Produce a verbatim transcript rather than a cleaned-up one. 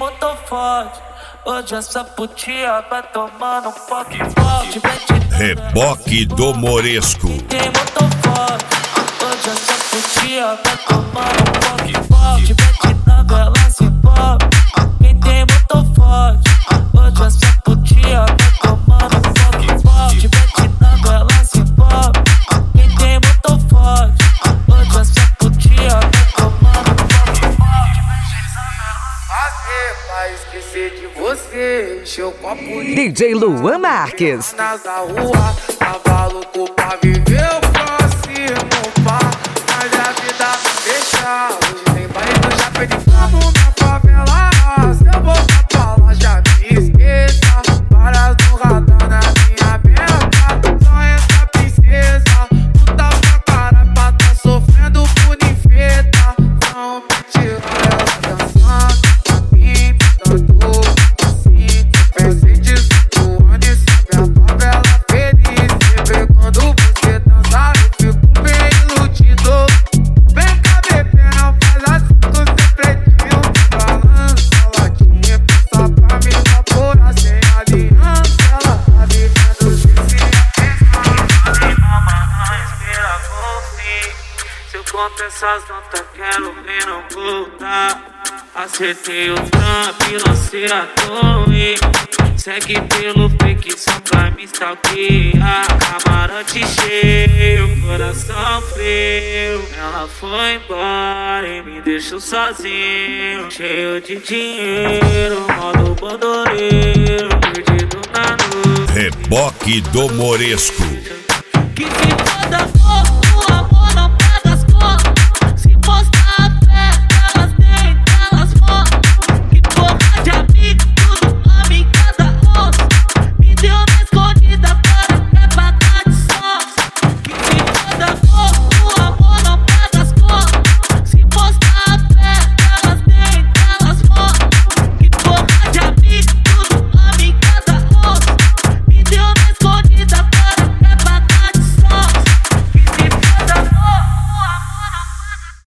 motor forte. Hoje essa putia vai tomando um foque forte. Reboque do Moresco. Tem motor forte. Hoje essa putia vai tomando um foque forte. Mete na vela se pop. Quem tem motor forte. Hoje essa putia vai tomando um foque forte. Mete na vela se pop. Quem tem motor forte. Hoje essa putia vai tomando um foque forte. Fazer pra esquecer de você. Encher o copo de D J Luan Marques. nas da rua, tava louco pra viver o próximo par. Mas a vida deixa. Hoje tem baile, eu já perdi carro na favela. Se eu voltar pra lá, já me esqueça. Várias no radar na minha meta. Só essa princesa. Puta pra cara pra tá sofrendo por ninfeta. Não me tira ela dançando. Me tanto assim. Presentes voando e sabe a favela feliz. Sempre quando você dançar eu fico bem iludido. Vem cá, bebê, não faz assim com seu pretinho. Balança latinha, pensa pra me evaporar sem aliança. Ela tá vivendo sem se atenção. Mamãe, respira por fim. Se eu conto essas notas, quero ver não voltar. Acertei o trampo, lancei a torre. Segue pelo fake só pra me stalkear. Camarote cheio, coração frio. Ela foi embora e me deixou sozinho. Cheio de dinheiro, modo bandoleiro. Perdido na noite. Reboque do Moresco. Que se